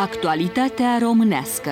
Actualitatea românească.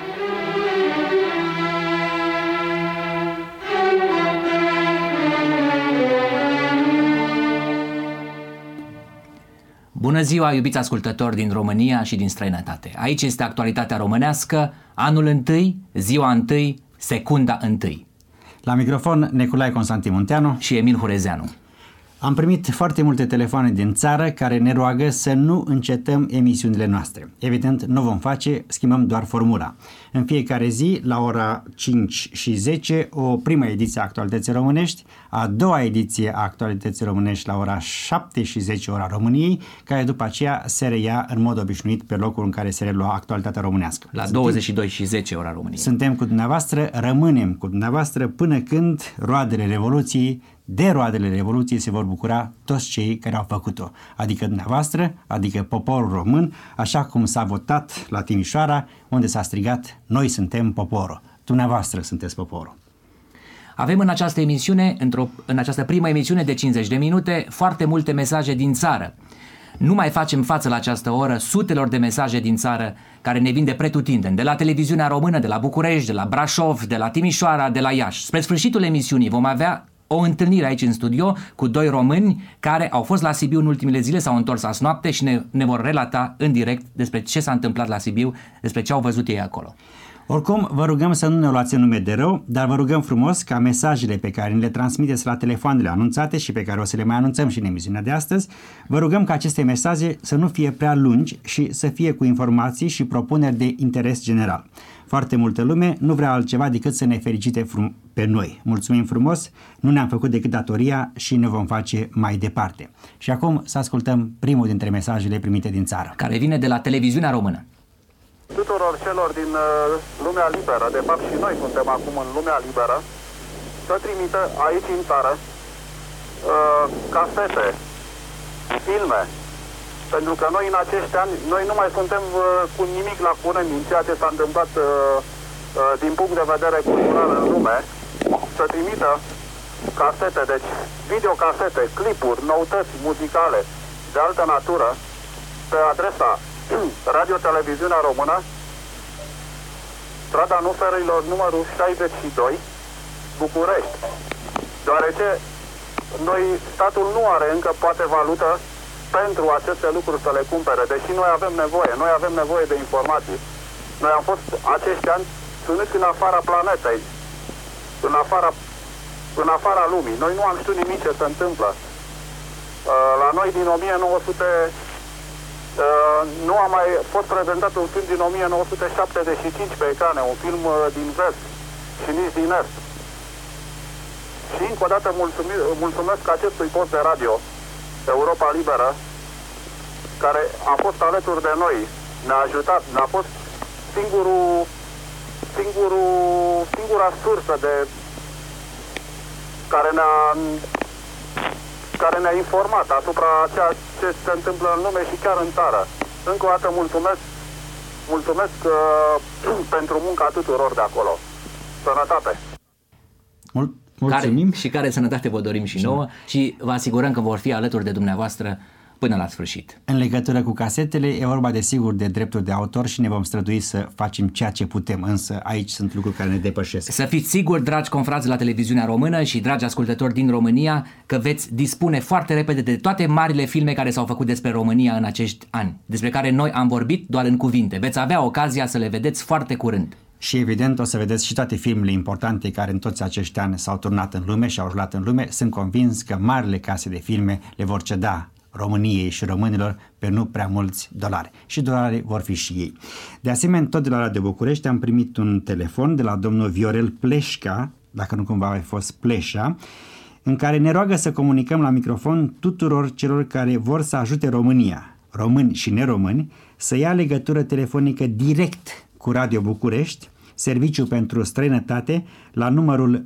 Bună ziua, iubiți ascultători din România și din străinătate. Aici este Actualitatea românească, anul 1, ziua 1, secunda 1. La microfon, Nicolae Constantin Munteanu și Emil Hurezeanu. Am primit foarte multe telefoane din țară care ne roagă să nu încetăm emisiunile noastre. Evident, nu vom face, schimbăm doar formula. În fiecare zi, la ora 5 și 10, o primă ediție a Actualității Românești, a doua ediție a Actualității Românești la ora 7 și 10 ora României, care după aceea se reia în mod obișnuit pe locul în care se relua Actualitatea Românească. La 22 și 10 ora României. Suntem cu dumneavoastră, rămânem cu dumneavoastră până când de roadele Revoluției se vor bucura toți cei care au făcut-o, adică dumneavoastră, adică poporul român, așa cum s-a votat la Timișoara, unde s-a strigat: noi suntem poporul, dumneavoastră sunteți poporul. Avem în această emisiune, în această primă emisiune de 50 de minute, foarte multe mesaje din țară. Nu mai facem față la această oră sutelor de mesaje din țară care ne vin de pretutindeni, de la televiziunea română, de la București, de la Brașov, de la Timișoara, de la Iași. Spre sfârșitul emisiunii vom avea o întâlnire aici în studio cu doi români care au fost la Sibiu în ultimele zile, s-au întors azi noapte și ne vor relata în direct despre ce s-a întâmplat la Sibiu, despre ce au văzut ei acolo. Oricum, vă rugăm să nu ne luați în nume de rău, dar vă rugăm frumos ca mesajele pe care le transmiteți la telefoanele anunțate și pe care o să le mai anunțăm și în emisiunea de astăzi, vă rugăm ca aceste mesaje să nu fie prea lungi și să fie cu informații și propuneri de interes general. Foarte multă lume nu vrea altceva decât să ne felicite pe noi. Mulțumim frumos, nu ne-am făcut decât datoria și ne vom face mai departe. Și acum să ascultăm primul dintre mesajele primite din țară, care vine de la televiziunea română. Tuturor celor din lumea liberă, de fapt și noi suntem acum în lumea liberă, să trimită aici în țară casete, filme, pentru că noi în acești ani, noi nu mai suntem cu nimic la curent din ceea ce s-a întâmplat din punct de vedere cultural în lume, să trimită casete, deci videocasete, clipuri, noutăți muzicale de altă natură pe adresa Radio-Televiziunea Română, strada Nuferilor, numărul 62, București. Deoarece statul nu are încă poate valută pentru aceste lucruri să le cumpere, deși noi avem nevoie de informații. Noi am fost acești ani ținuți în afara planetei, în afara lumii. Noi nu am știut nimic ce se întâmplă. La noi din 1900 nu a mai fost prezentat un film din 1975 pe ecrane, un film din vest și nici din est. Și încă o dată mulțumesc acestui post de radio, Europa Liberă, care a fost alături de noi, ne-a ajutat, ne-a fost singura sursă care ne-a informat asupra ceea ce se întâmplă în lume și chiar în țară. Încă o dată mulțumesc pentru munca tuturor de acolo. Sănătate! Mulțumim! Care sănătate vă dorim și nouă și vă asigurăm că vor fi alături de dumneavoastră până la sfârșit. În legătură cu casetele, e vorba desigur de drepturi de autor și ne vom strădui să facem ceea ce putem, însă aici sunt lucruri care ne depășesc. Să fiți siguri, dragi confrați la televiziunea română și dragi ascultători din România, că veți dispune foarte repede de toate marile filme care s-au făcut despre România în acești ani, despre care noi am vorbit doar în cuvinte. Veți avea ocazia să le vedeți foarte curând. Și evident o să vedeți și toate filmele importante care în toți acești ani s-au turnat în lume și au rulat în lume. Sunt convins că marile case de filme le vor ceda României și românilor pe nu prea mulți dolari. Și dolari vor fi și ei. De asemenea, tot de la Radio București am primit un telefon de la domnul Viorel Pleșca, dacă nu cumva a fost Pleșa, în care ne roagă să comunicăm la microfon tuturor celor care vor să ajute România, români și neromâni, să ia legătură telefonică direct cu Radio București, serviciu pentru străinătate, la numărul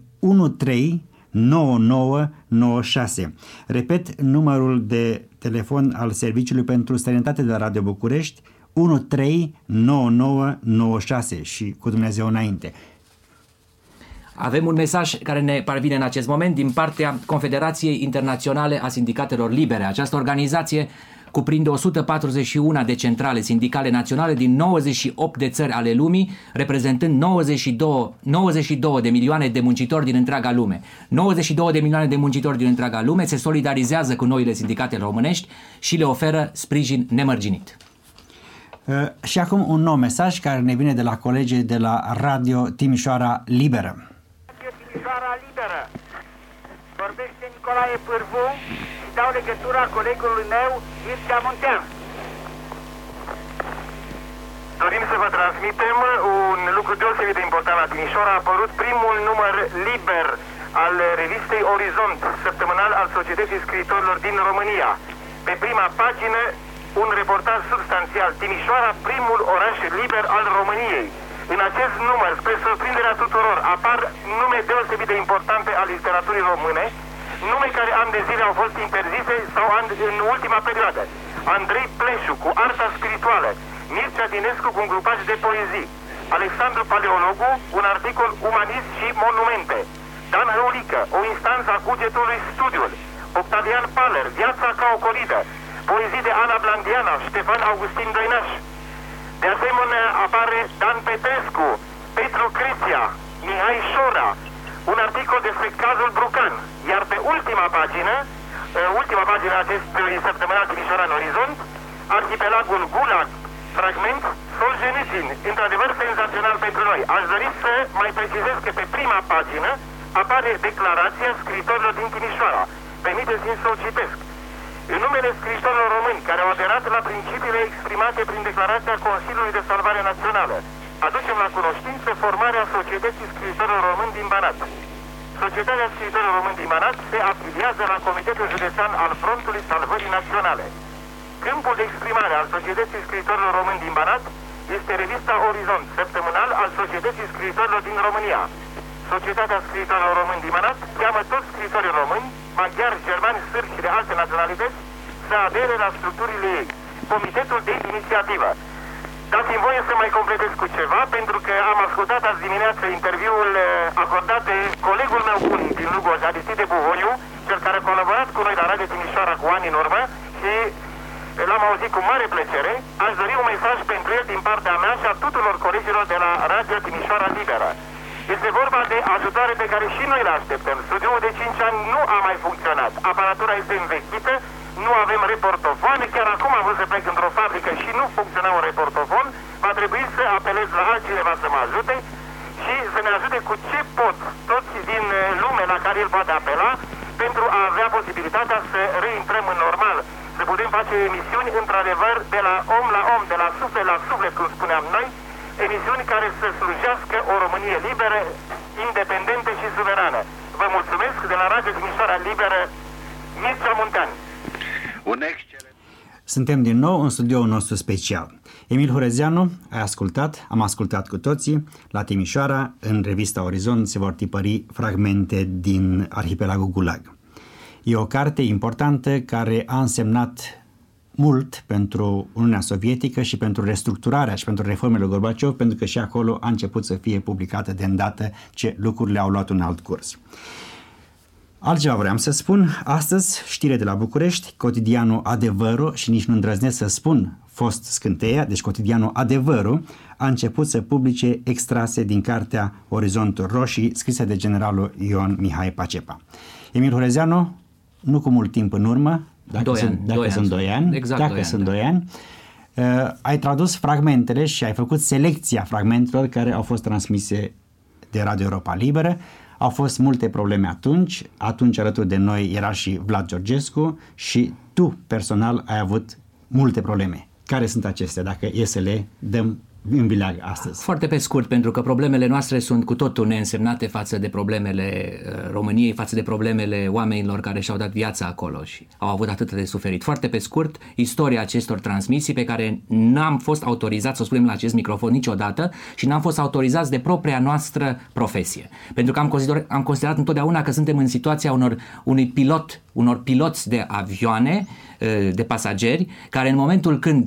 139996. Repet, numărul de telefon al Serviciului pentru Străinătate de la Radio București, 139996 și cu Dumnezeu înainte. Avem un mesaj care ne parvine în acest moment din partea Confederației Internaționale a Sindicatelor Libere. Această organizație cuprinde 141 de centrale sindicale naționale din 98 de țări ale lumii, reprezentând 92 de milioane de muncitori din întreaga lume. 92 de milioane de muncitori din întreaga lume se solidarizează cu noile sindicate românești și le oferă sprijin nemărginit. Și acum un nou mesaj care ne vine de la colegii de la Radio Timișoara Liberă. Radio Timișoara Liberă. Vorbește Nicolae Pârvu și dau legătura colegului meu, Mircea Muntean. Dorim să vă transmitem un lucru deosebit de important la Timișoara. A apărut primul număr liber al revistei Orizont, săptămânal al Societății Scriitorilor din România. Pe prima pagină, un reportaj substanțial. Timișoara, primul oraș liber al României. În acest număr, spre surprinderea tuturor, apar nume deosebit de importante al literaturii române, nume care ani de zile au fost interzise sau în ultima perioadă. Andrei Pleșu cu Arta Spirituală, Mircea Dinescu cu un grupaj de poezii, Alexandru Paleologu, un articol Umanism și Monumente, Dan Hăulică, o instanță a cugetului Studiul, Octavian Paler, Viața ca o colidă, poezii de Ana Blandiana, Ștefan Augustin Doinaș. De asemenea apare Dan Petrescu, Petru Creția, Mihai Șora, un articol despre cazul Brucan, iar pe ultima pagină acestui săptămânal Timișoara în Orizont, arhipelagul Gulag, fragment Solzhenitsyn, într-adevăr senzațional pentru noi. Aș dori să mai precizez că pe prima pagină apare declarația scriitorilor din Timișoara. Permiteți-mi să o citesc. În numele scriitorilor români care au aderat la principiile exprimate prin declarația Consiliului de Salvare Națională, aducem la cunoștință formarea Societății Scriitorilor Români din Banat. Societatea Scriitorilor Români din Banat se afiliază la Comitetul Județean al Frontului Salvării Naționale. Câmpul de exprimare al Societății Scriitorilor Români din Banat este revista Orizont, săptămânal al Societății Scriitorilor din România. Societatea Scriitorilor Români din Banat cheamă toți scriitorii români, maghiari, germani, sârbi și de alte naționalități să adere la structurile ei. Comitetul de inițiativă. Dați-mi voie să mai completez cu ceva, pentru că am ascultat azi dimineață interviul acordat de colegul meu bun din Lugoj, Aristide Buhoiu, cel care a colaborat cu noi la Radio Timișoara cu ani în urmă și l-am auzit cu mare plăcere. Aș dori un mesaj pentru el din partea mea și a tuturor colegilor de la Radio Timișoara Liberă. Este vorba de ajutoare pe care și noi le așteptăm. Studioul de 5 ani nu a mai funcționat. Aparatura este învechită, nu avem reportofoane. Chiar acum am vrut să plec într-o fabrică și nu funcționa un reportofon. Va trebui să apelez la altcineva să mă ajute și să ne ajute cu ce pot toți din lume la care el poate apela pentru a avea posibilitatea să reintrăm în normal. Să putem face emisiuni într-adevăr de la om la om, de la suflet la suflet, cum spuneam noi, emisiuni care să slujească o Românie liberă, independentă și suverană. Vă mulțumesc de la Radio Timișoara Liberă, Mircea Muntean. Suntem din nou în studioul nostru special. Emil Hurezeanu, am ascultat cu toții, la Timișoara, în revista Orizont, se vor tipări fragmente din Arhipelagul Gulag. E o carte importantă care a însemnat mult pentru Uniunea Sovietică și pentru restructurarea și pentru reformele Gorbaciov, pentru că și acolo a început să fie publicată de îndată ce lucrurile au luat un alt curs. Altceva vreau să spun, astăzi știre de la București, cotidianul Adevărul, și nici nu îndrăznesc să spun fost Scânteia, deci cotidianul Adevărul, a început să publice extrase din cartea Orizontul Roșii, scrisă de generalul Ion Mihai Pacepa. Emil Hurezeanu, nu cu mult timp în urmă, dacă sunt 2 ani, ai tradus fragmentele și ai făcut selecția fragmentelor care au fost transmise de Radio Europa Liberă. Au fost multe probleme atunci alături de noi era și Vlad Georgescu și tu personal ai avut multe probleme. Care sunt acestea, dacă e să le dăm în vileag astăzi? Foarte pe scurt, pentru că problemele noastre sunt cu totul neînsemnate față de problemele României, față de problemele oamenilor care și-au dat viața acolo și au avut atât de suferit. Foarte pe scurt, istoria acestor transmisii pe care n-am fost autorizați să o spunem la acest microfon niciodată și n-am fost autorizați de propria noastră profesie. Pentru că am considerat întotdeauna că suntem în situația unor piloți de avioane, de pasageri, care în momentul când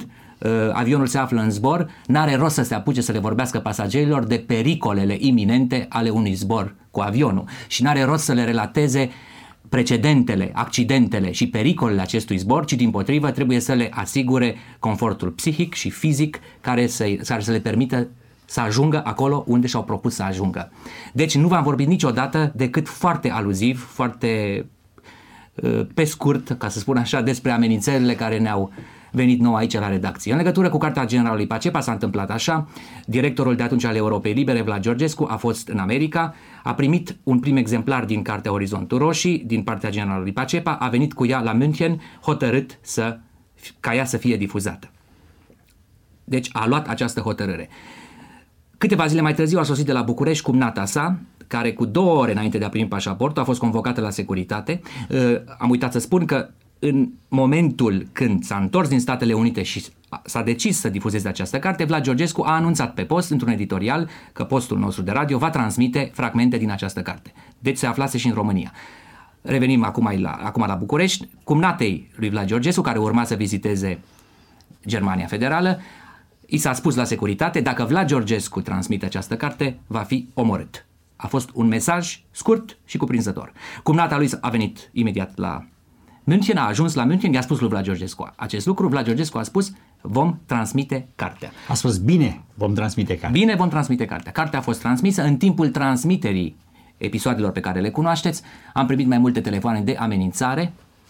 avionul se află în zbor, n-are rost să se apuce să le vorbească pasagerilor de pericolele iminente ale unui zbor cu avionul și n-are rost să le relateze precedentele, accidentele și pericolele acestui zbor, ci dimpotrivă trebuie să le asigure confortul psihic și fizic care să le permită să ajungă acolo unde și-au propus să ajungă. Deci nu v-am vorbit niciodată decât foarte aluziv, foarte pe scurt, ca să spun așa, despre amenințările care ne-au venit nou aici la redacție. În legătură cu cartea generalului Pacepa s-a întâmplat așa: directorul de atunci al Europei Libere, Vlad Georgescu, a fost în America, a primit un prim exemplar din cartea Orizontul Roșii din partea generalului Pacepa, a venit cu ea la München, hotărât ca ea să fie difuzată. Deci a luat această hotărâre. Câteva zile mai târziu a sosit de la București cumnata sa, care cu 2 ore înainte de a primi pașaportul a fost convocată la securitate. Am uitat să spun că în momentul când s-a întors din Statele Unite și s-a decis să difuzeze această carte, Vlad Georgescu a anunțat pe post, într-un editorial, că postul nostru de radio va transmite fragmente din această carte. Deci se aflase și în România. Revenim acum la București. Cumnatei lui Vlad Georgescu, care urma să viziteze Germania Federală, i s-a spus la securitate: dacă Vlad Georgescu transmite această carte, va fi omorât. A fost un mesaj scurt și cuprinzător. Cumnata lui a venit imediat la München, a ajuns la München, i-a spus lui Vlad Georgescu acest lucru. Vlad Georgescu a spus: vom transmite cartea. A spus: bine, vom transmite cartea. Bine, vom transmite cartea. Cartea a fost transmisă. În timpul transmiterii episoadelor pe care le cunoașteți, am primit mai multe telefoane de amenințare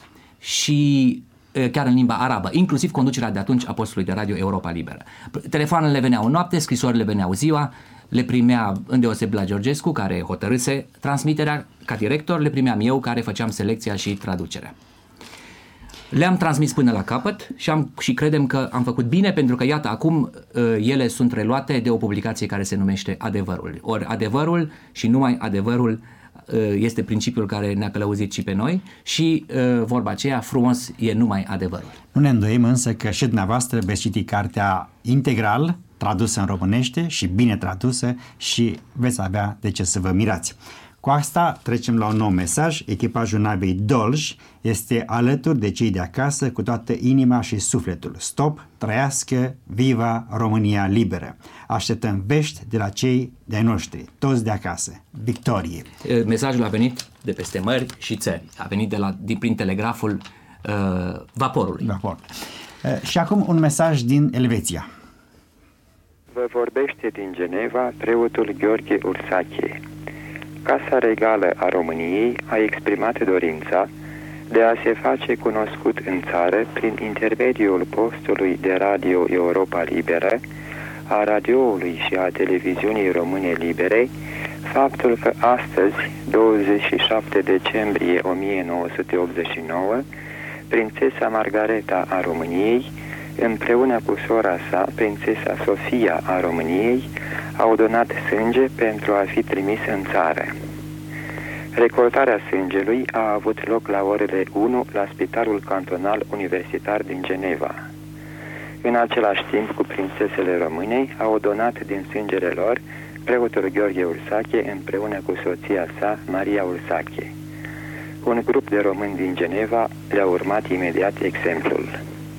și chiar în limba arabă, inclusiv conducerea de atunci a postului de radio Europa Liberă. Telefoanele veneau noapte, scrisorile veneau ziua, le primea îndeoseb la Georgescu, care hotărâse transmiterea ca director, le primeam eu, care făceam selecția și traducerea. Le-am transmis până la capăt și credem că am făcut bine, pentru că iată acum ele sunt reluate de o publicație care se numește Adevărul. Ori adevărul și numai adevărul este principiul care ne-a călăuzit și pe noi și vorba aceea, frumos e numai adevărul. Nu ne îndoim însă că și dumneavoastră veți citi cartea integral, tradusă în românește și bine tradusă, și veți avea de ce să vă mirați. Cu asta trecem la un nou mesaj. Echipajul navei Dolj este alături de cei de acasă cu toată inima și sufletul. Stop, trăiască, viva România liberă! Așteptăm vești de la cei de-ai noștri, toți de acasă. Victorie! Mesajul a venit de peste mări și țări. A venit prin telegraful vaporului. Vapor. Și acum un mesaj din Elveția. Vă vorbește din Geneva preotul Gheorghe Ursache. Casa Regală a României a exprimat dorința de a se face cunoscut în țară, prin intermediul postului de radio Europa Liberă, a radioului și a televiziunii române libere, faptul că astăzi, 27 decembrie 1989, prințesa Margareta a României, împreună cu sora sa, prințesa Sofia a României, au donat sânge pentru a fi trimis în țară. Recoltarea sângelui a avut loc la orele 1 la Spitalul Cantonal Universitar din Geneva. În același timp cu prințesele române au donat din sângele lor preotul Gheorghe Ursache împreună cu soția sa, Maria Ursache. Un grup de români din Geneva le-a urmat imediat exemplul.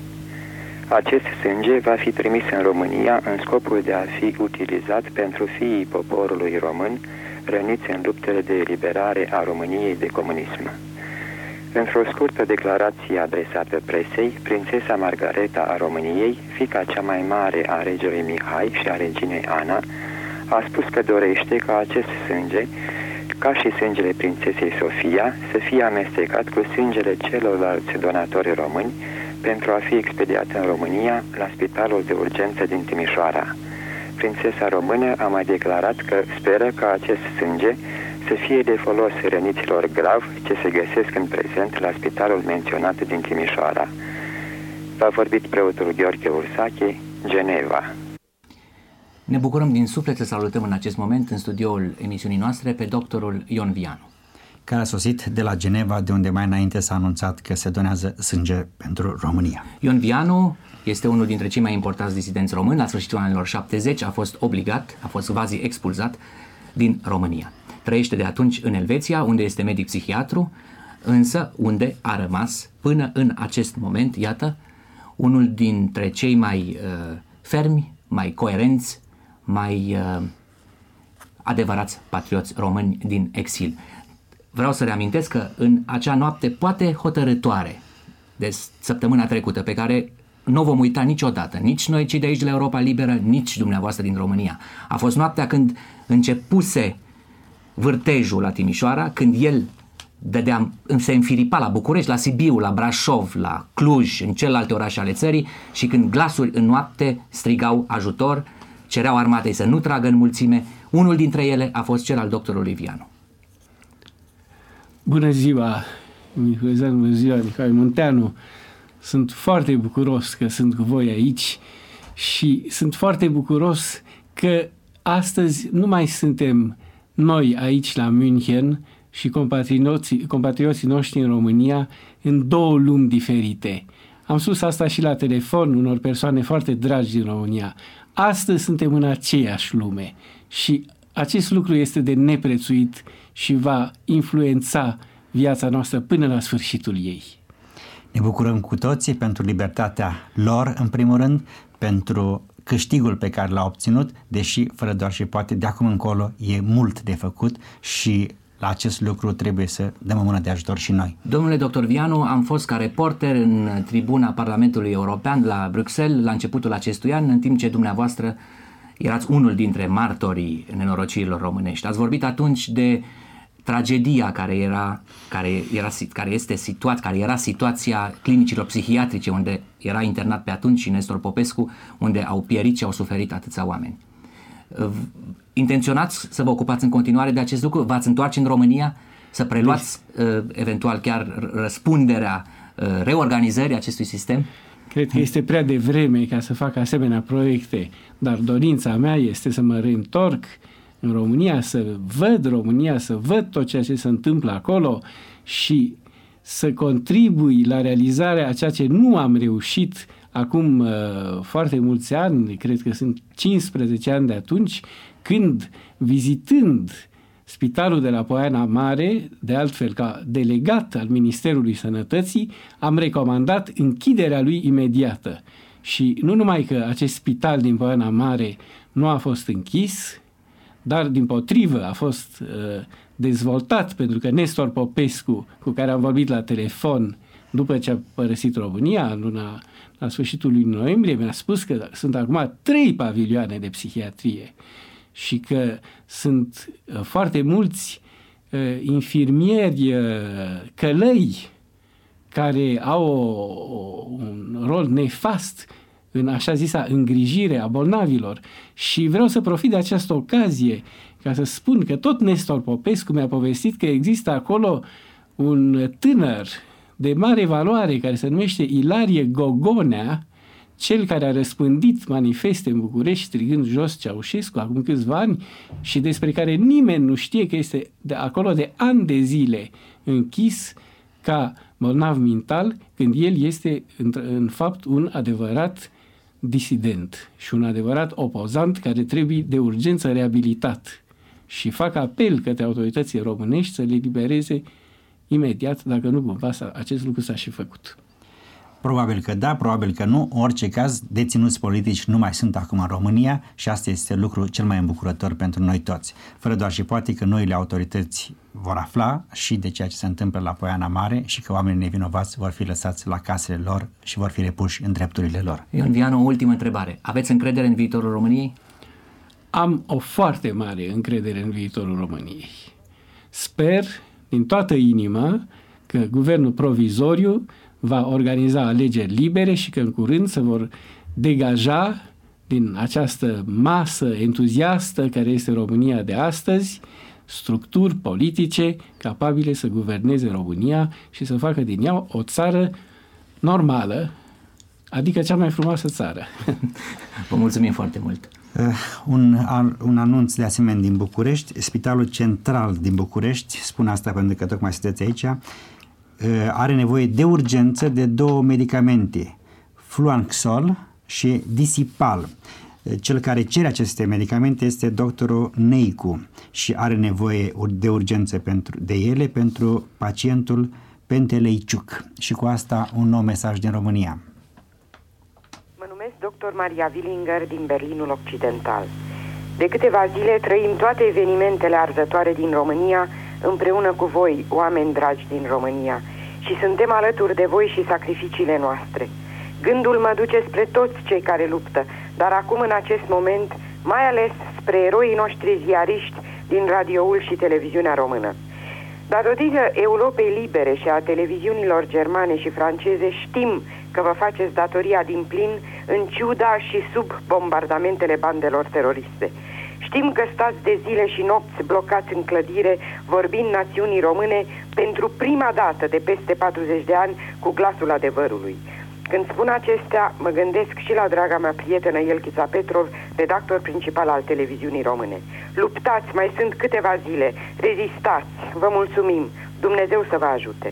Acest sânge va fi trimis în România în scopul de a fi utilizat pentru fiii poporului român răniți în luptele de eliberare a României de comunism. Într-o scurtă declarație adresată presei, prințesa Margareta a României, fiica cea mai mare a regelui Mihai și a reginei Ana, a spus că dorește ca acest sânge, ca și sângele prințesei Sofia, să fie amestecat cu sângele celorlalți donatori români pentru a fi expediat în România la Spitalul de Urgență din Timișoara. Prințesa română a mai declarat că speră ca acest sânge să fie de folos răniților grav ce se găsesc în prezent la spitalul menționat din Timișoara. V-a vorbit preotul Gheorghe Ursache, Geneva. Ne bucurăm din suflet să salutăm în acest moment în studioul emisiunii noastre pe doctorul Ion Vianu, care a sosit de la Geneva, de unde mai înainte s-a anunțat că se donează sânge pentru România. Ion Vianu este unul dintre cei mai importanți disidenți români. La sfârșitul anilor 70 a fost quasi expulzat din România. Trăiește de atunci în Elveția, unde este medic psihiatru, însă unde a rămas până în acest moment, iată, unul dintre cei mai fermi, mai coerenți, mai adevărați patrioți români din exil. Vreau să reamintesc că în acea noapte poate hotărâtoare de săptămâna trecută, pe care nu o vom uita niciodată, nici noi cei de aici de la Europa Liberă, nici dumneavoastră din România, a fost noaptea când începuse vârtejul la Timișoara, când el se înfiripa la București, la Sibiu, la Brașov, la Cluj, în celelalte orașe ale țării, și când glasuri în noapte strigau ajutor, cereau armatei să nu tragă în mulțime. Unul dintre ele a fost cel al doctorului Vianu. Bună ziua, Mihăileanu, bună ziua, Mihai Munteanu. Sunt foarte bucuros că sunt cu voi aici și sunt foarte bucuros că astăzi nu mai suntem noi aici la München și compatrioții noștri în România în două lumi diferite. Am spus asta și la telefon unor persoane foarte dragi din România. Astăzi suntem în aceeași lume și acest lucru este de neprețuit și va influența viața noastră până la sfârșitul ei. Ne bucurăm cu toții pentru libertatea lor, în primul rând, pentru câștigul pe care l-a obținut, deși, fără doar și poate, de acum încolo e mult de făcut și la acest lucru trebuie să dăm o mână de ajutor și noi. Domnule doctor Vianu, am fost ca reporter în tribuna Parlamentului European la Bruxelles la începutul acestui an, în timp ce dumneavoastră erați unul dintre martorii nenorocirilor românești. Ați vorbit atunci de tragedia care era situația clinicilor psihiatrice, unde era internat pe atunci și Nestor Popescu, unde au pierit și au suferit atâția oameni. Intenționați să vă ocupați în continuare de acest lucru? V-ați întoarce în România să preluați eventual chiar răspunderea reorganizării acestui sistem? Cred că este prea devreme ca să fac asemenea proiecte, dar dorința mea este să mă reîntorc în România, să văd tot ceea ce se întâmplă acolo și să contribui la realizarea a ceea ce nu am reușit acum foarte mulți ani, cred că sunt 15 ani de atunci, când, vizitând spitalul de la Poiana Mare, de altfel ca delegat al Ministerului Sănătății, am recomandat închiderea lui imediată. Și nu numai că acest spital din Poiana Mare nu a fost închis, dar din-potrivă a fost dezvoltat, pentru că Nestor Popescu, cu care am vorbit la telefon după ce a părăsit România, la sfârșitul lui noiembrie, mi-a spus că sunt acum 3 pavilioane de psihiatrie și că sunt foarte mulți infirmieri călăi care au un rol nefast în așa zisa îngrijire a bolnavilor. Și vreau să profit de această ocazie ca să spun că tot Nestor Popescu mi-a povestit că există acolo un tânăr de mare valoare care se numește Ilarie Gogonea, cel care a răspândit manifeste în București strigând jos Ceaușescu acum câțiva ani și despre care nimeni nu știe că este de acolo de ani de zile închis ca bolnav mental, când el este în fapt un adevărat disident și un adevărat opozant care trebuie de urgență reabilitat. Și fac apel către autoritățile românești să le libereze imediat, dacă nu cumva acest lucru s-a și făcut. Probabil că da, probabil că nu. În orice caz, deținuți politici nu mai sunt acum în România și asta este lucrul cel mai îmbucurător pentru noi toți. Fără doar și poate că noile autorități vor afla și de ceea ce se întâmplă la Poiana Mare și că oamenii nevinovați vor fi lăsați la casele lor și vor fi repuși în drepturile lor. Ion Vianu, o ultimă întrebare. Aveți încredere în viitorul României? Am o foarte mare încredere în viitorul României. Sper din toată inima că guvernul provizoriu va organiza alegeri libere și că în curând se vor degaja din această masă entuziastă care este România de astăzi structuri politice capabile să guverneze România și să facă din ea o țară normală, adică cea mai frumoasă țară. Vă mulțumim foarte mult! Un anunț de asemenea din București. Spitalul Central din București, spun asta pentru că tocmai sunteți aici, are nevoie de urgență de 2 medicamente, Fluanxol și Disipal. Cel care cere aceste medicamente este doctorul Neicu și are nevoie de urgență de ele pentru pacientul Penteleiciuc. Și cu asta un nou mesaj din România. dr. Maria Willinger din Berlinul Occidental. De câteva zile trăim toate evenimentele arzătoare din România împreună cu voi, oameni dragi din România, și suntem alături de voi și sacrificiile noastre. Gândul mă duce spre toți cei care luptă, dar acum în acest moment mai ales spre eroii noștri ziariști din radioul și televiziunea română. Datorită Europei Libere și a televiziunilor germane și franceze știm că vă faceți datoria din plin în ciuda și sub bombardamentele bandelor teroriste. Știm că stați de zile și nopți blocați în clădire vorbind națiunii române pentru prima dată de peste 40 de ani cu glasul adevărului. Când spun acestea, mă gândesc și la draga mea prietenă Elchița Petrov, redactor principal al televiziunii române. Luptați, mai sunt câteva zile, rezistați, vă mulțumim, Dumnezeu să vă ajute.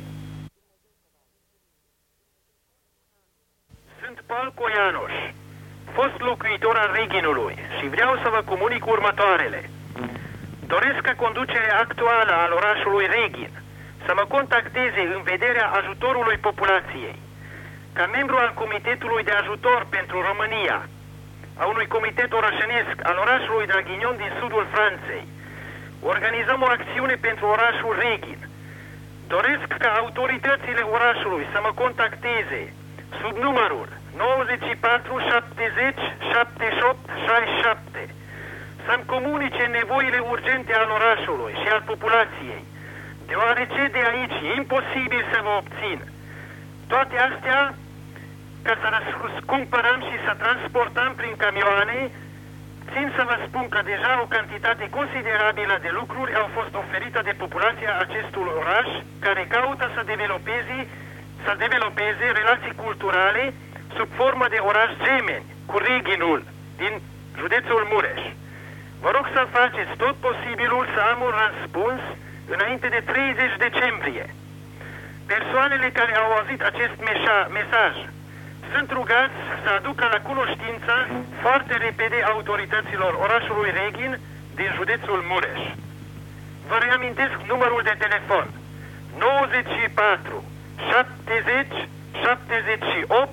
Sunt Paul Coianoș, fost locuitor al Reghinului și vreau să vă comunic următoarele. Doresc ca conducerea actuală al orașului Reghin să mă contacteze în vederea ajutorului populației. Ca membru al Comitetului de Ajutor pentru România, a unui comitet orășenesc al orașului Draghignon din sudul Franței, organizăm o acțiune pentru orașul Reghin. Doresc ca autoritățile orașului să mă contacteze sub numărul 94 70 78 67 să-mi comunice nevoile urgente al orașului și al populației, deoarece de aici e imposibil să vă obțin. Toate astea ca să cumpărăm și să transportăm prin camioane. Țin să vă spun că deja o cantitate considerabilă de lucruri au fost oferite de populația acestui oraș, care caută să developeze relații culturale sub formă de oraș gemeni cu Reghinul din județul Mureș. Vă rog să faceți tot posibilul să am un răspuns înainte de 30 decembrie. Persoanele care au auzit acest mesaj sunt rugați să aducă la cunoștință foarte repede autorităților orașului Reghin din județul Mureș. Vă reamintesc numărul de telefon 94 70 78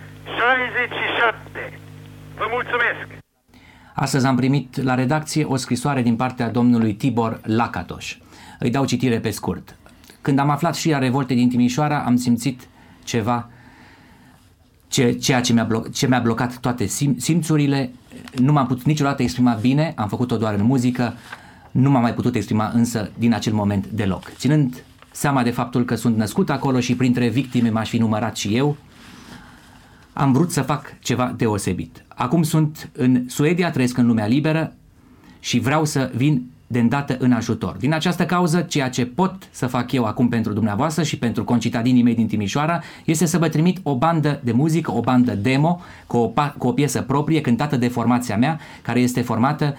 67. Vă mulțumesc! Astăzi am primit la redacție o scrisoare din partea domnului Tibor Lakatos. Îi dau citire pe scurt. Când am aflat și a revoltei din Timișoara, am simțit ceva, ceea ce mi-a blocat toate simțurile. Nu m-am putut niciodată exprima bine, am făcut-o doar în muzică, nu m-am mai putut exprima însă din acel moment deloc. Ținând seama de faptul că sunt născut acolo și printre victime m-aș fi numărat și eu, am vrut să fac ceva deosebit. Acum sunt în Suedia, trăiesc în lumea liberă și vreau să vin de îndată în ajutor. Din această cauză, ceea ce pot să fac eu acum pentru dumneavoastră și pentru concitadinii mei din Timișoara este să vă trimit o bandă de muzică, o bandă demo cu o piesă proprie cântată de formația mea, care este formată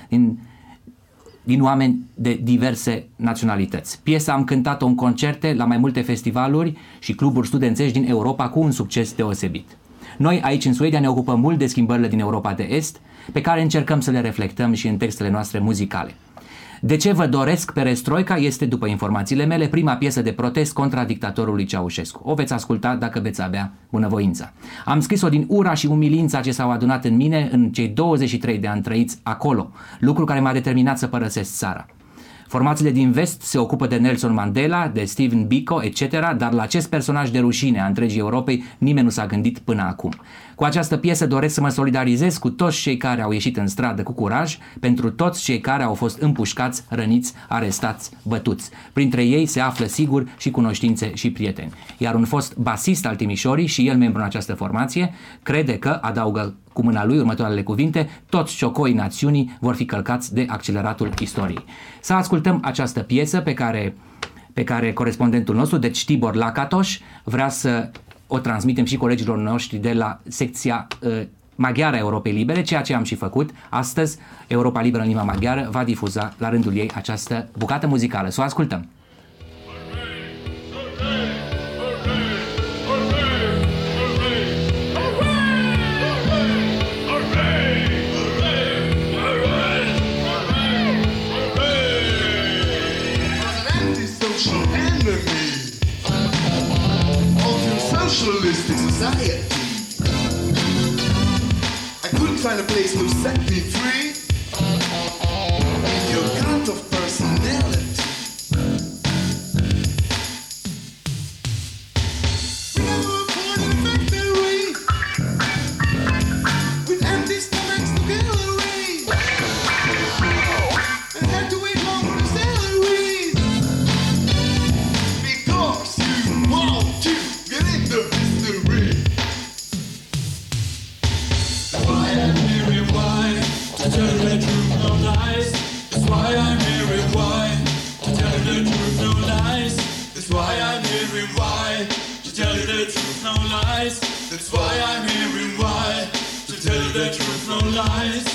din oameni de diverse naționalități. Piesa am cântat-o în concerte la mai multe festivaluri și cluburi studențești din Europa cu un succes deosebit. Noi aici în Suedia ne ocupăm mult de schimbările din Europa de Est, pe care încercăm să le reflectăm și în textele noastre muzicale. De ce vă doresc perestroica este, după informațiile mele, prima piesă de protest contra dictatorului Ceaușescu. O veți asculta dacă veți avea bunăvoința. Am scris-o din ura și umilința ce s-au adunat în mine în cei 23 de ani trăiți acolo, lucru care m-a determinat să părăsesc țara. Formațiile din vest se ocupă de Nelson Mandela, de Stephen Biko, etc., dar la acest personaj de rușine a întregii Europei nimeni nu s-a gândit până acum. Cu această piesă doresc să mă solidarizez cu toți cei care au ieșit în stradă cu curaj, pentru toți cei care au fost împușcați, răniți, arestați, bătuți. Printre ei se află sigur și cunoștințe și prieteni. Iar un fost basist al Timișorii și el membru în această formație crede că, adaugă cu mâna lui următoarele cuvinte, toți ciocoii națiunii vor fi călcați de acceleratul istoriei. Să ascultăm această piesă pe care corespondentul nostru, deci Tibor Lakatos, vrea să o transmitem și colegilor noștri de la secția maghiară a Europei Libere, ceea ce am și făcut. Astăzi, Europa Liberă în limba maghiară va difuza la rândul ei această bucată muzicală. Să o ascultăm! Socialistic society. I find a place to set me free. Your cult of personality. That's why I'm here and why, to tell you the truth, no lies.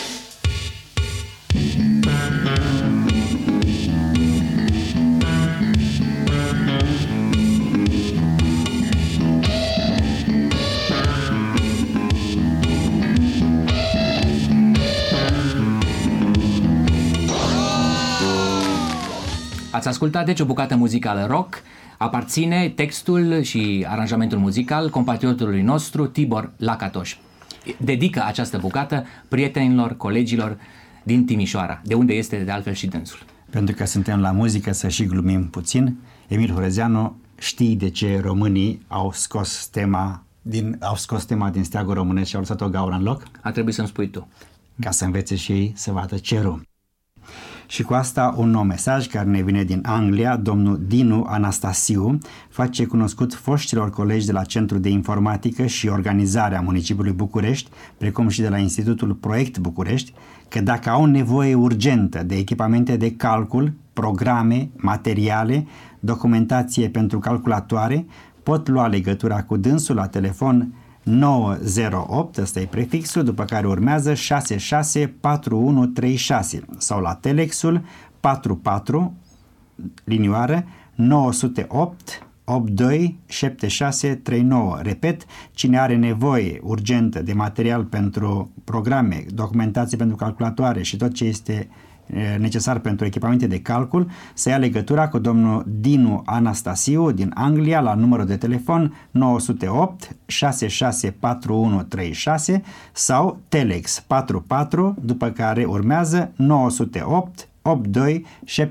Ați ascultat deci o bucată muzicală rock. Aparține textul și aranjamentul muzical compatriotului nostru Tibor Lacatoș. Dedică această bucată prietenilor, colegilor din Timișoara, de unde este de altfel și dânsul. Pentru că suntem la muzică, să și glumim puțin. Emil Hurezeanu, știi de ce românii au scos tema din steagul românesc și au lăsat o gaură în loc? A trebuit să-mi spui tu. Ca să învețe și ei să vadă cerul. Și cu asta un nou mesaj care ne vine din Anglia. Domnul Dinu Anastasiu face cunoscut foștilor colegi de la Centrul de Informatică și Organizare a Municipiului București, precum și de la Institutul Proiect București, că dacă au nevoie urgentă de echipamente de calcul, programe, materiale, documentație pentru calculatoare, pot lua legătura cu dânsul la telefon 908, ăsta e prefixul, după care urmează 664136 sau la telexul 44 linioară 908 82 7639. Repet, cine are nevoie urgentă de material pentru programe, documentație pentru calculatoare și tot ce este necesar pentru echipamente de calcul, să ia legătura cu domnul Dinu Anastasiu din Anglia la numărul de telefon 908 664136 sau telex 44, după care urmează 908 82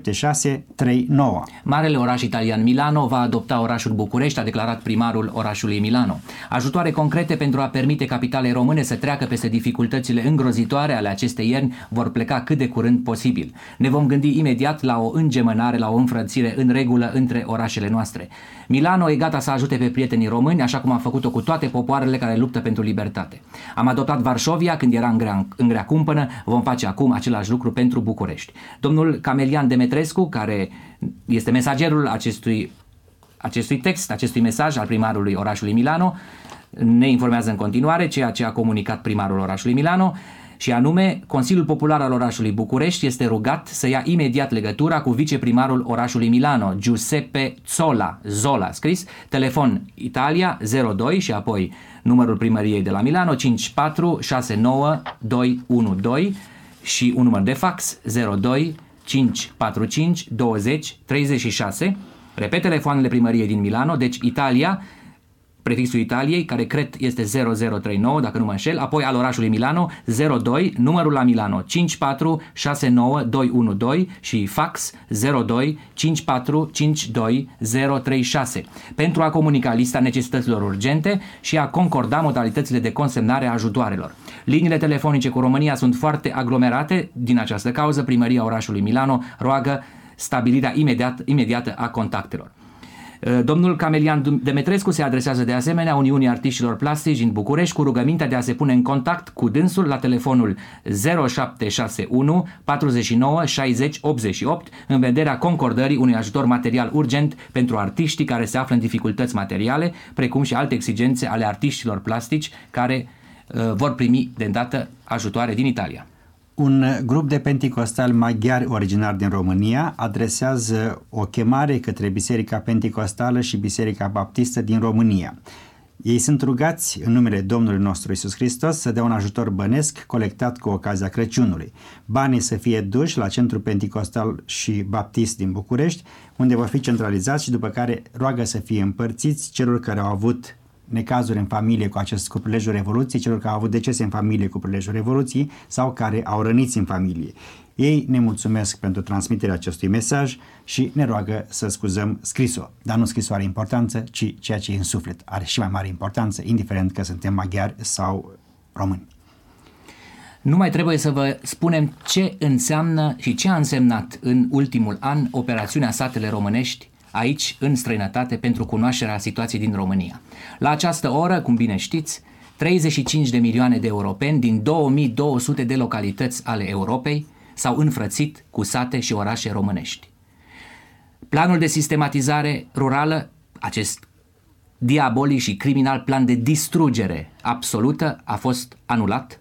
7639. Marele oraș italian Milano va adopta orașul București, a declarat primarul orașului Milano. Ajutoare concrete pentru a permite capitalei române să treacă peste dificultățile îngrozitoare ale acestei ierni vor pleca cât de curând posibil. Ne vom gândi imediat la o îngemănare, la o înfrățire în regulă între orașele noastre. Milano e gata să ajute pe prietenii români, așa cum a făcut-o cu toate popoarele care luptă pentru libertate. Am adoptat Varșovia când era în grea cumpănă, vom face acum același lucru pentru București. Domnul Camelian Demetrescu, care este mesagerul acestui text, acestui mesaj al primarului orașului Milano, ne informează în continuare ceea ce a comunicat primarul orașului Milano, și anume, Consiliul Popular al orașului București este rugat să ia imediat legătura cu viceprimarul orașului Milano, Giuseppe Zola scris, telefon Italia 02 și apoi numărul primăriei de la Milano 54 69 212 și un număr de fax 02 545 20 36. Repet telefoanele primăriei din Milano, deci Italia, prefixul Italiei, care cred este 0039, dacă nu mă înșel, apoi al orașului Milano 02, numărul la Milano 54 69 212 și fax 02 54 52 036 pentru a comunica lista necesităților urgente și a concorda modalitățile de consemnare a ajutoarelor. Liniile telefonice cu România sunt foarte aglomerate, din această cauză primăria orașului Milano roagă stabilirea imediată a contactelor. Domnul Camelian Demetrescu se adresează de asemenea Uniunii Artiștilor Plastici din București cu rugămintea de a se pune în contact cu dânsul la telefonul 0761 49 60 88 în vederea concordării unui ajutor material urgent pentru artiștii care se află în dificultăți materiale, precum și alte exigențe ale artiștilor plastici care vor primi de îndată ajutoare din Italia. Un grup de penticostali maghiari originari din România adresează o chemare către Biserica Penticostală și Biserica Baptistă din România. Ei sunt rugați în numele Domnului nostru Iisus Hristos să dea un ajutor bănesc colectat cu ocazia Crăciunului. Banii să fie duși la Centrul Penticostal și Baptist din București, unde vor fi centralizați și după care roagă să fie împărțiți celor care au avut necazuri în familie cu prilejul Revoluției, celor care au avut decese în familie cu prilejul Revoluției sau care au răniți în familie. Ei ne mulțumesc pentru transmiterea acestui mesaj și ne roagă să scuzăm scrisul. Dar nu scrisul are importanță, ci ceea ce e în suflet are și mai mare importanță, indiferent că suntem maghiari sau români. Nu mai trebuie să vă spunem ce înseamnă și ce a însemnat în ultimul an operațiunea Satele Românești aici, în străinătate, pentru cunoașterea situației din România. La această oră, cum bine știți, 35 de milioane de europeni din 2200 de localități ale Europei s-au înfrățit cu sate și orașe românești. Planul de sistematizare rurală, acest diabolic și criminal plan de distrugere absolută, a fost anulat,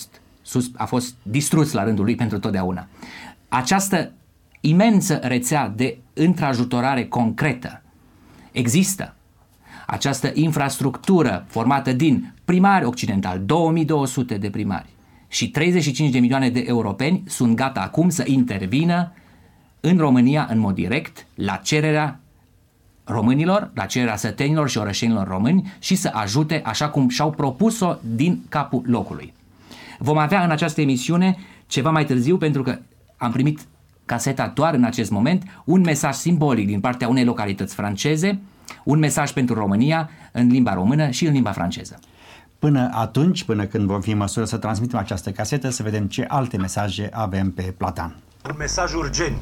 a fost distrus la rândul lui pentru totdeauna. Această imensă rețea de întrajutorare concretă există. Această infrastructură formată din primari occidentali, 2200 de primari și 35 de milioane de europeni sunt gata acum să intervină în România în mod direct la cererea românilor, la cererea sătenilor și orășenilor români și să ajute așa cum și-au propus-o din capul locului. Vom avea în această emisiune ceva mai târziu, pentru că am primit caseta doar în acest moment, un mesaj simbolic din partea unei localități franceze, un mesaj pentru România în limba română și în limba franceză. Până atunci, până când vom fi în măsură să transmitem această casetă, să vedem ce alte mesaje avem pe platan. Un mesaj urgent.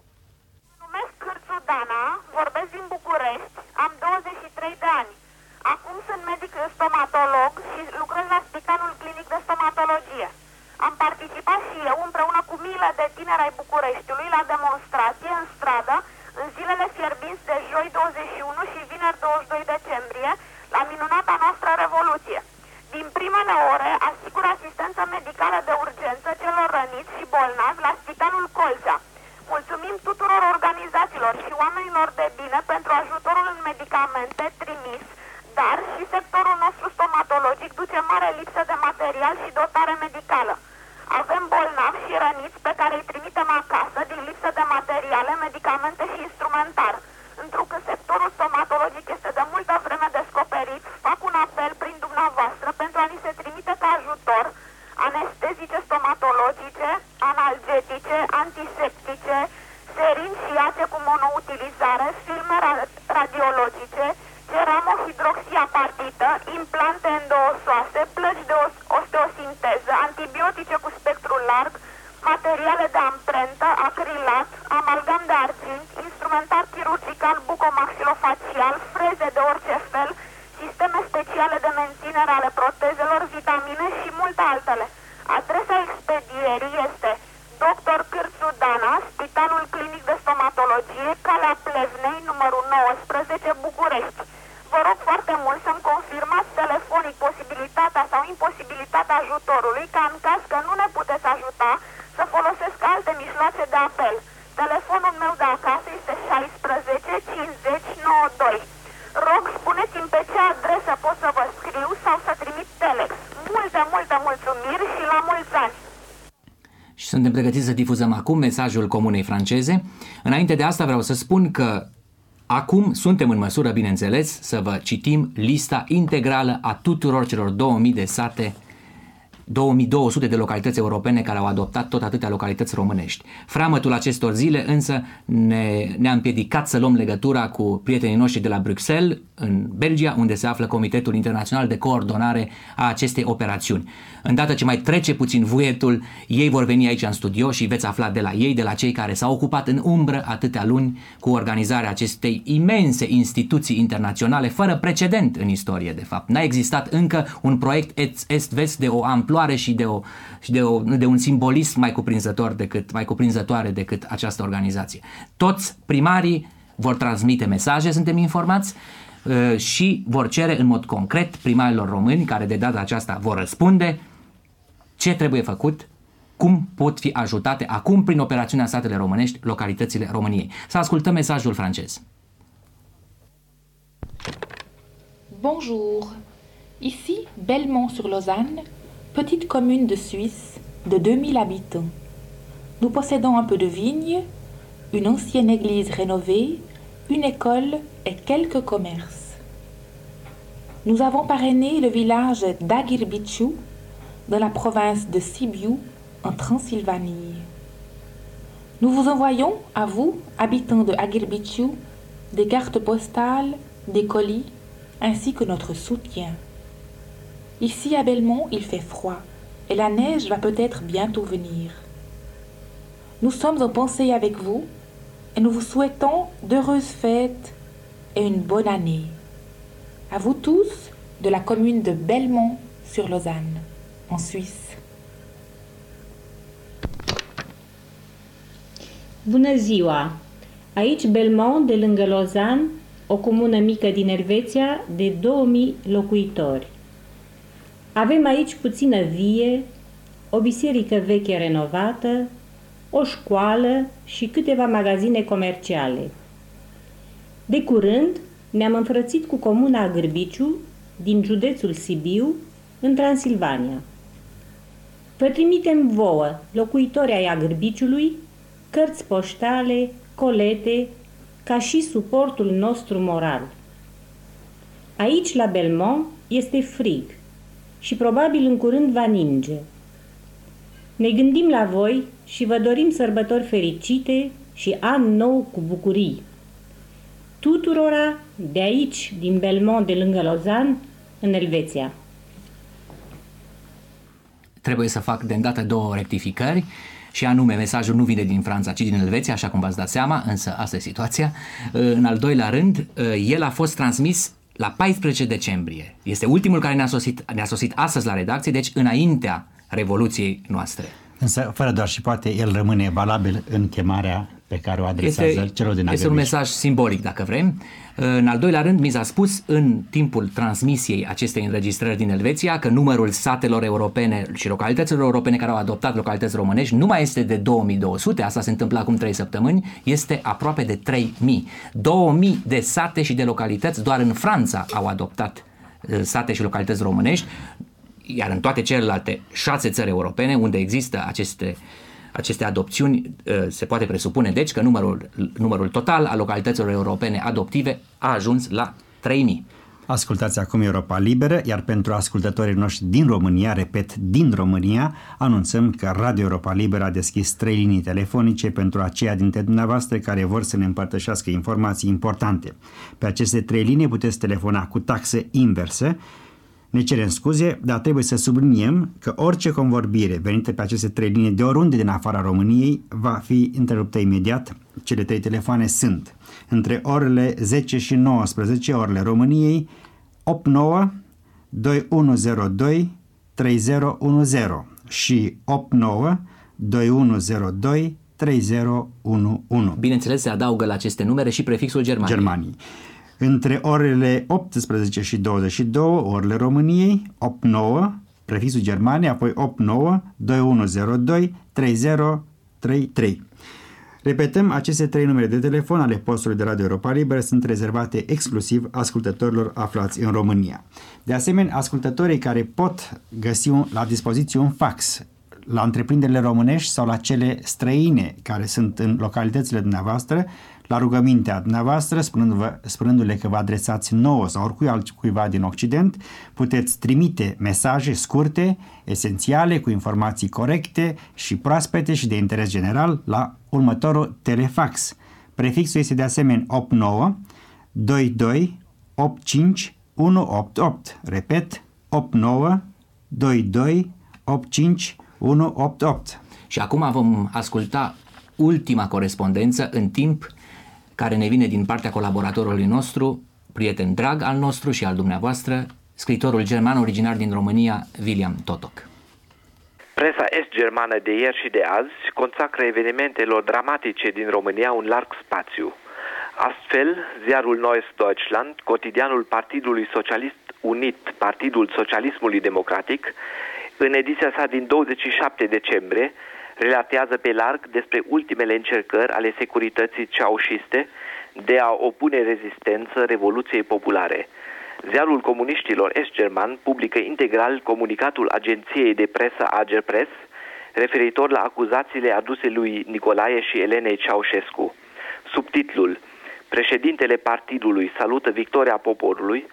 Numesc Cârțu Dana, vorbesc din București, am 23 de ani. Acum sunt medic stomatolog și lucrez la Spitalul Clinic de Stomatologie. Am participat și eu împreună cu miile de tineri ai Bucureștiului la demonstrație în stradă în zilele fierbinți de joi 21 și vineri 22 decembrie la minunata noastră Revoluție. Din primele ore asigur asistență medicală de urgență celor răniți și bolnavi la Spitalul Colțea. Mulțumim tuturor organizațiilor și oamenilor de bine pentru ajutorul în medicamente trimis, dar și sectorul nostru stomatologic duce mare lipsă de material și dotare medicală. Avem bolnavi și răniți pe care îi trimitem acasă din lipsă de materiale, medicamente și instrumentar. Întrucât sectorul stomatologic este de multă vreme descoperit, fac un apel prin dumneavoastră pentru a ni se trimite ca ajutor anestezice stomatologice, analgetice, antiseptice, seringi și ace cu monoutilizare, filme radiologice, ceramohidroxiapartită, implante endoosoase, plăci de osteosinteză, antibiotice cu spectru larg, materiale de amprentă, acrilat, amalgam de argint, instrumentar chirurgical bucomaxilofacial, freze de orice fel, sisteme speciale de menținere ale protezelor, vitamine și multe altele. Adresa expedierii este Dr. Cârțu Dana, Spitalul Clinic de Stomatologie, Calea Plevnei, numărul 19, București. Vă rog foarte mult să-mi confirmați telefonic posibilitatea sau imposibilitatea ajutorului, ca în caz că nu ne puteți ajuta, să folosesc alte mijloace de apel. Telefonul meu de acasă este 16 50 92. Rog, spuneți-mi pe ce adresă pot să vă scriu sau să trimit telex. Multe mulțumiri și la mulți ani! Și suntem pregătiți să difuzăm acum mesajul Comunei Franceze. Înainte de asta vreau să spun că acum suntem în măsură, bineînțeles, să vă citim lista integrală a tuturor celor 2000 de sate, 2200 de localități europene care au adoptat tot atâtea localități românești. Freamătul acestor zile însă ne-a împiedicat să luăm legătura cu prietenii noștri de la Bruxelles, în Belgia, unde se află Comitetul Internațional de Coordonare a acestei operațiuni. Îndată ce mai trece puțin vuietul, ei vor veni aici în studio și veți afla de la ei, de la cei care s-au ocupat în umbră atâtea luni cu organizarea acestei imense instituții internaționale, fără precedent în istorie, de fapt. N-a existat încă un proiect est-vest de o amploare și de un simbolism mai cuprinzătoare decât această organizație. Toți primarii vor transmite mesaje, suntem informați, și vor cere în mod concret primarilor români, care de data aceasta vor răspunde, ce trebuie făcut, cum pot fi ajutate acum prin operațiunea Satele Românești localitățile României. Să ascultăm mesajul francez. Bonjour, ici Belmont-sur-Lausanne, petite commune de Suisse de 2000 habitants. Nous possédons un peu de vignes, une ancienne église rénovée, une école et quelques commerces. nous avons parrainé le village d'Aghirbiciu, dans la province de Sibiu, en Transylvanie. Nous vous envoyons, à vous, habitants de Aghirbiciu, des cartes postales, des colis, ainsi que notre soutien. Ici à Belmont, il fait froid, et la neige va peut-être bientôt venir. Nous sommes en pensée avec vous, et nous vous souhaitons d'heureuses fêtes et une bonne année. À vous tous, de la commune de Belmont-sur-Lausanne, en Suisse. Bună ziua! Aici Belmont, de lângă Lausanne, o comună mică din Elveția de 2000 locuitori. Avem aici puțină vie, o biserică veche renovată, o școală și câteva magazine comerciale. De curând ne-am înfrățit cu comuna Aghirbiciu din județul Sibiu, în Transilvania. Vă trimitem vouă, locuitorii ai Aghirbiciului, cărți poștale, colete, ca și suportul nostru moral. Aici, la Belmont, este frig și probabil în curând va ninge. Ne gândim la voi și vă dorim sărbători fericite și an nou cu bucurii. Tuturora de aici, din Belmont, de lângă Lausanne, în Elveția. Trebuie să fac de îndată două rectificări, și anume, mesajul nu vine din Franța, ci din Elveția, așa cum v-ați dat seama, însă asta e situația. În al doilea rând, el a fost transmis la 14 decembrie. Este ultimul care ne-a sosit astăzi la redacție, deci înaintea Revoluției noastre. Însă, fără doar și poate, el rămâne valabil în chemarea pe care o adresează celor din Aghirbiciu. Este un mesaj simbolic, dacă vrem. În al doilea rând, mi s-a spus în timpul transmisiei acestei înregistrări din Elveția că numărul satelor europene și localităților europene care au adoptat localități românești nu mai este de 2200, asta se întâmplă acum 3 săptămâni, este aproape de 3000. 2000 de sate și de localități doar în Franța au adoptat sate și localități românești, iar în toate celelalte 6 țări europene unde există aceste adopțiuni, se poate presupune deci că numărul total al localităților europene adoptive a ajuns la 3000. Ascultați acum Europa Liberă, iar pentru ascultătorii noștri din România, repet, din România, anunțăm că Radio Europa Liberă a deschis 3 linii telefonice pentru aceia dintre dumneavoastră care vor să ne împărtășească informații importante. Pe aceste 3 linii puteți telefona cu taxă inversă. Ne cerem scuze, dar trebuie să subliniem că orice convorbire venită pe aceste 3 linii de oriunde din afara României va fi întreruptă imediat. Cele 3 telefoane sunt între orele 10 și 19, orele României, 89 2102 3010 și 89 2102 3011. Bineînțeles, se adaugă la aceste numere și prefixul Germaniei. Între orele 18 și 22, orele României, 89, prefixul Germaniei, apoi 89 2102 3033. Repetăm, aceste 3 numere de telefon ale postului de Radio Europa Liberă sunt rezervate exclusiv ascultătorilor aflați în România. De asemenea, ascultătorii care pot găsi la dispoziție un fax la întreprinderile românești sau la cele străine care sunt în localitățile dumneavoastră, la rugămintea dumneavoastră, spunându-le că vă adresați nouă sau oricui altcuiva din Occident, puteți trimite mesaje scurte, esențiale, cu informații corecte și proaspete și de interes general la următorul telefax. Prefixul este de asemenea 89 22 85 188. Repet, 89 22 85 188. Și acum vom asculta ultima corespondență în timp care ne vine din partea colaboratorului nostru, prieten drag al nostru și al dumneavoastră, scriitorul german originar din România, William Totok. Presa est-germană de ieri și de azi consacră evenimentelor dramatice din România un larg spațiu. Astfel, ziarul Neues Deutschland, cotidianul Partidului Socialist Unit, Partidul Socialismului Democratic, în ediția sa din 27 decembrie, relatează pe larg despre ultimele încercări ale securității ceaușiste de a opune rezistență Revoluției Populare. Ziarul comuniștilor est-german publică integral comunicatul agenției de presă Agerpress referitor la acuzațiile aduse lui Nicolae și Elenei Ceaușescu. Subtitlul: Președintele partidului salută victoria poporului,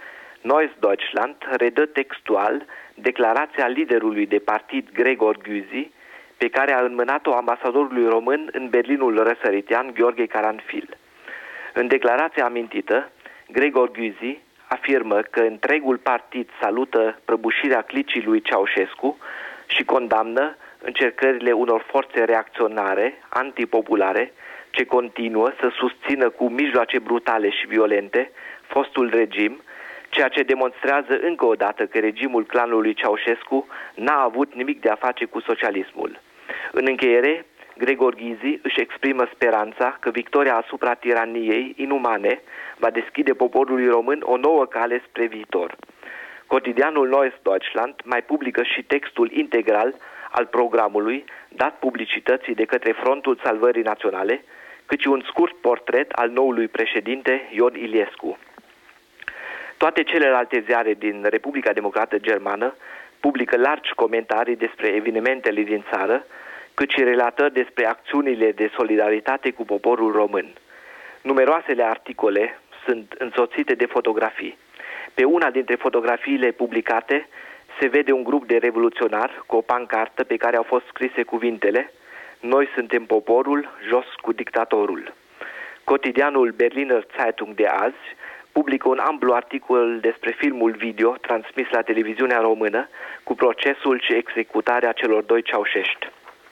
Neues Deutschland redă textual declarația liderului de partid Gregor Gysi, pe care a înmânat-o ambasadorului român în Berlinul răsăritean Gheorghe Caranfil. În declarația amintită, Gregor Gysi afirmă că întregul partid salută prăbușirea clicii lui Ceaușescu și condamnă încercările unor forțe reacționare, antipopulare, ce continuă să susțină cu mijloace brutale și violente fostul regim, ceea ce demonstrează încă o dată că regimul clanului Ceaușescu n-a avut nimic de a face cu socialismul. În încheiere, Gregor Gysi își exprimă speranța că victoria asupra tiraniei inumane va deschide poporului român o nouă cale spre viitor. Cotidianul Neues Deutschland mai publică și textul integral al programului dat publicității de către Frontul Salvării Naționale, cât și un scurt portret al noului președinte Ion Iliescu. Toate celelalte ziare din Republica Democrată Germană publică largi comentarii despre evenimentele din țară, cât și relatări despre acțiunile de solidaritate cu poporul român. Numeroasele articole sunt însoțite de fotografii. Pe una dintre fotografiile publicate se vede un grup de revoluționari cu o pancartă pe care au fost scrise cuvintele: "Noi suntem poporul, jos cu dictatorul". Cotidianul Berliner Zeitung de azi publică un amplu articol despre filmul video transmis la televiziunea română cu procesul și executarea celor doi ceaușești.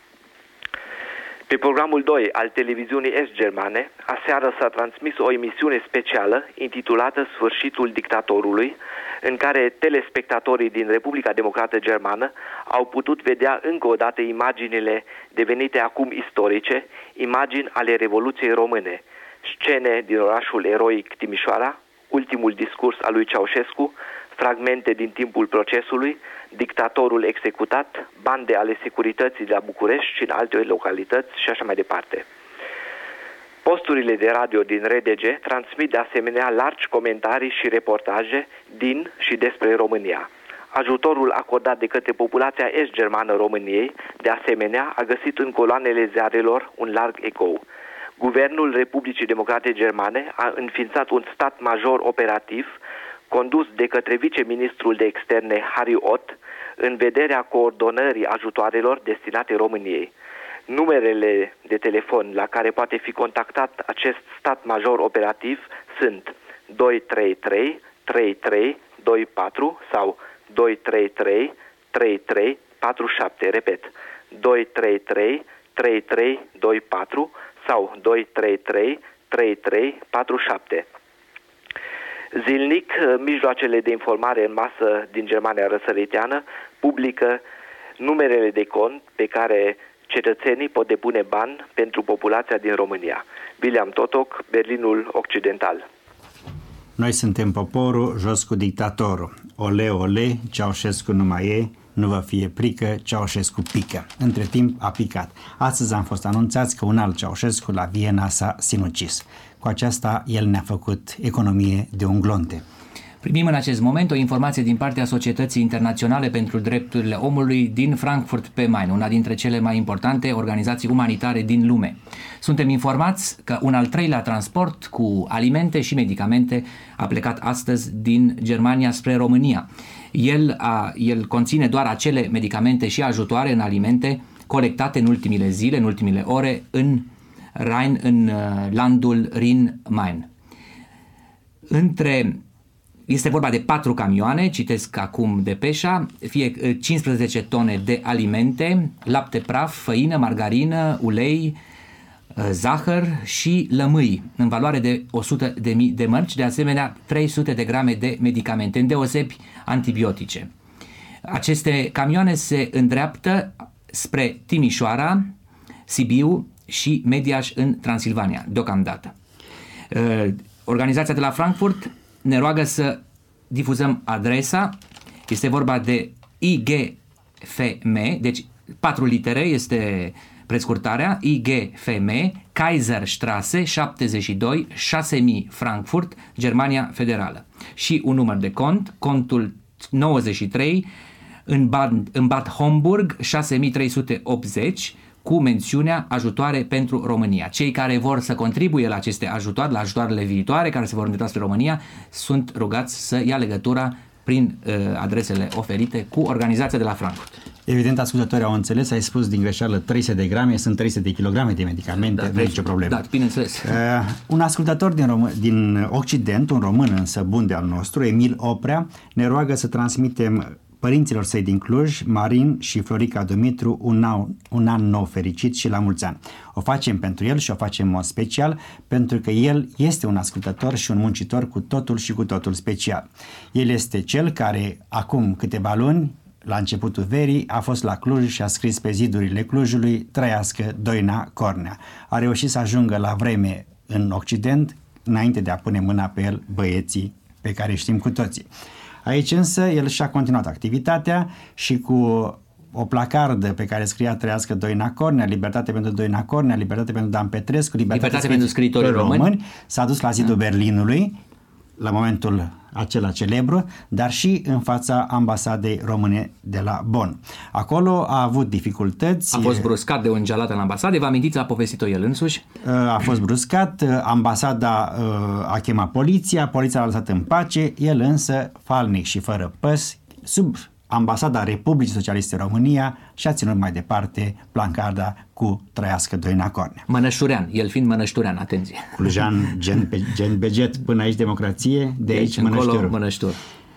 Pe programul 2 al televiziunii est-germane, aseară s-a transmis o emisiune specială intitulată Sfârșitul dictatorului, în care telespectatorii din Republica Democrată Germană au putut vedea încă o dată imaginile devenite acum istorice, imagini ale Revoluției Române, scene din orașul eroic Timișoara, ultimul discurs al lui Ceaușescu, fragmente din timpul procesului, dictatorul executat, bande ale securității de la București și în alte localități și așa mai departe. Posturile de radio din RDG transmit de asemenea largi comentarii și reportaje din și despre România. Ajutorul acordat de către populația est-germană României, de asemenea, a găsit în coloanele ziarelor un larg ecou. Guvernul Republicii Democrate Germane a înființat un stat major operativ condus de către viceministrul de externe Harry Ott în vederea coordonării ajutoarelor destinate României. Numerele de telefon la care poate fi contactat acest stat major operativ sunt 233 33 24 sau 233 33 47. Repet, 233 33 24 sau 233 33 47. Zilnic, mijloacele de informare în masă din Germania răsăriteană publică numerele de cont pe care cetățenii pot depune bani pentru populația din România. William Totoc, Berlinul Occidental. Noi suntem poporul, jos cu dictatorul. Ole, ole, Ceaușescu nu mai e, nu vă fie frică, Ceaușescu pică. Între timp a picat. Astăzi am fost anunțați că un alt Ceaușescu la Viena s-a sinucis. Cu aceasta el ne-a făcut economie de un glonte. Primim în acest moment o informație din partea Societății Internaționale pentru Drepturile Omului din Frankfurt pe Main, una dintre cele mai importante organizații umanitare din lume. Suntem informați că un al treilea transport cu alimente și medicamente a plecat astăzi din Germania spre România. El conține doar acele medicamente și ajutoare în alimente colectate în ultimile zile, în ultimile ore, în landul Rin-Main. Este vorba de 4 camioane, citesc acum Depeșa, 15 tone de alimente, lapte praf, făină, margarină, ulei, zahăr și lămâi, în valoare de 100.000 de mărci, de asemenea 300 de grame de medicamente, îndeosebi antibiotice. Aceste camioane se îndreaptă spre Timișoara, Sibiu și Mediaș în Transilvania, deocamdată. Organizația de la Frankfurt ne roagă să difuzăm adresa. Este vorba de IGFM, deci 4 litere este prescurtarea, IGFM, Kaiserstraße 72 6000 Frankfurt, Germania Federală. Și un număr de cont, contul 93 în Bad Homburg 6380, cu mențiunea ajutoare pentru România. Cei care vor să contribuie la aceste ajutoare, la ajutoarele viitoare care se vor îndrepta spre România, sunt rugați să ia legătura prin adresele oferite cu organizația de la Frankfurt. Evident, ascultătorii au înțeles, ai spus din greșeală 300 de grame, sunt 300 de kilograme de medicamente, nu e nicio problemă. Da, bineînțeles. Un ascultător din Occident, un român însă bun de al nostru, Emil Oprea, ne roagă să transmitem părinților săi din Cluj, Marin și Florica Dumitru, un an nou fericit și la mulți ani. O facem pentru el și o facem în mod special pentru că el este un ascultător și un muncitor cu totul și cu totul special. El este cel care acum câteva luni, la începutul verii, a fost la Cluj și a scris pe zidurile Clujului: trăiască Doina Cornea. A reușit să ajungă la vreme în Occident înainte de a pune mâna pe el băieții pe care știm cu toții. Aici însă el și-a continuat activitatea și cu o placardă pe care scria trăiască Doina Cornea, libertate pentru Doina Cornea, libertate pentru Dan Petrescu, libertate pentru scriitorii români, s-a dus la zidul Berlinului, la momentul acela celebru, dar și în fața ambasadei române de la Bonn. Acolo a avut dificultăți. A fost bruscat de o îngealată în ambasadă, vă amintiți, a povestit-o el însuși? A fost bruscat, ambasada a chemat poliția l-a lăsat în pace, el însă, falnic și fără păs, sub ambasada Republicii Socialiste România, și-a ținut mai departe plancarda cu trăiască Doina Cornea. Mănășturean, el fiind mănășturean, atenție. Clujan, gen Beget, până aici democrație, de aici Mănăștur.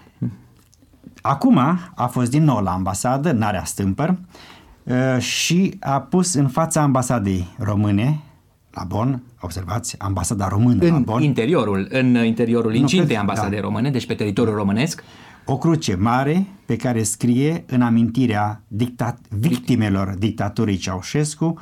Acum a fost din nou la ambasadă, n-are stâmpăr, și a pus în fața ambasadei române la Bonn, observați, ambasada română la Bonn. În interiorul incintei ambasadei române, deci pe teritoriul românesc, o cruce mare pe care scrie în amintirea victimelor dictaturii Ceaușescu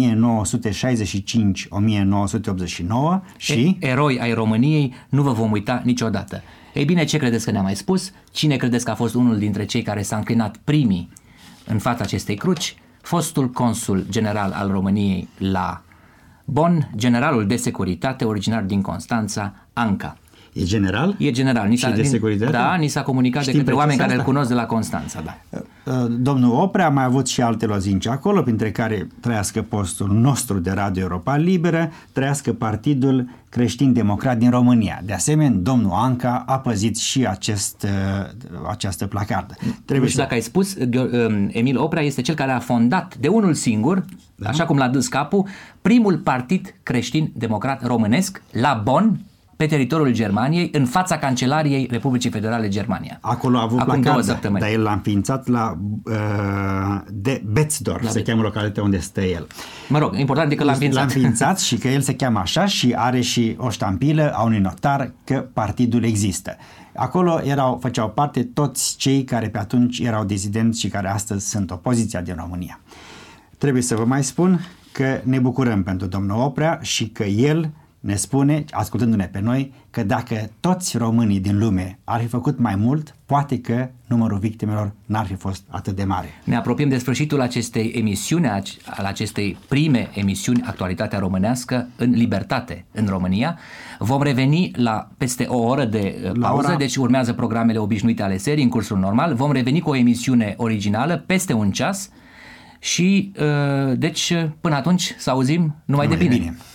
1965-1989 și eroi ai României, nu vă vom uita niciodată. Ei bine, ce credeți că ne-a mai spus? Cine credeți că a fost unul dintre cei care s-a înclinat primii în fața acestei cruci? Fostul consul general al României la Bonn, generalul de securitate originar din Constanța, Anca. E general? E general. De securitate? Da, ni s-a comunicat de către oameni care îl cunosc de la Constanța. Da. Domnul Oprea a mai avut și alte lozinci acolo, printre care trăiască postul nostru de Radio Europa Liberă, trăiască Partidul Creștin-Democrat din România. De asemenea, domnul Anca a păzit și această placardă. Nu știu dacă ai spus, Emil Oprea este cel care a fondat de unul singur, așa cum l-a dus capul, primul partid creștin-democrat românesc la Bonn, pe teritoriul Germaniei, în fața Cancelariei Republicii Federale Germania. Acolo a avut placardă, dar el l-a înființat la Betzdorf, se cheamă localitatea unde stă el. Mă rog, important e că l-a înființat. L-a înființat și că el se cheamă așa și are și o ștampilă a unui notar că partidul există. Acolo făceau parte toți cei care pe atunci erau dizidenți și care astăzi sunt opoziția din România. Trebuie să vă mai spun că ne bucurăm pentru domnul Oprea și că el ne spune, ascultându-ne pe noi, că dacă toți românii din lume ar fi făcut mai mult, poate că numărul victimelor n-ar fi fost atât de mare. Ne apropiem de sfârșitul acestei emisiuni, al acestei prime emisiuni Actualitatea Românească în libertate în România. Vom reveni peste o oră de pauză, deci urmează programele obișnuite ale serii în cursul normal. Vom reveni cu o emisiune originală peste un ceas și deci până atunci să auzim numai de bine.